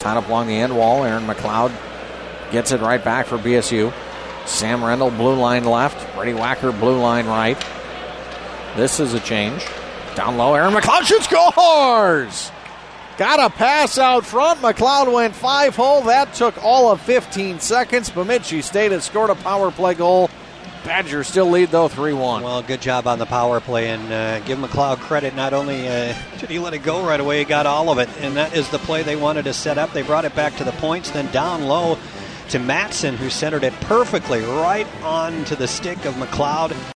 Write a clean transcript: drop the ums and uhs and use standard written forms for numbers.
Tied up along the end wall. Aaron McLeod gets it right back for BSU. Sam Rendell, blue line left. Brady Wacker, blue line right. This is a change. Down low, Aaron McLeod shoots, scores! Got a pass out front. McLeod went 5-hole. That took all of 15 seconds. Bemidji State has scored a power play goal. Badgers still lead, though, 3-1. Well, good job on the power play, and give McLeod credit. Not only did he let it go right away, he got all of it, and that is the play they wanted to set up. They brought it back to the points, then down low to Matson, who centered it perfectly right onto the stick of McLeod.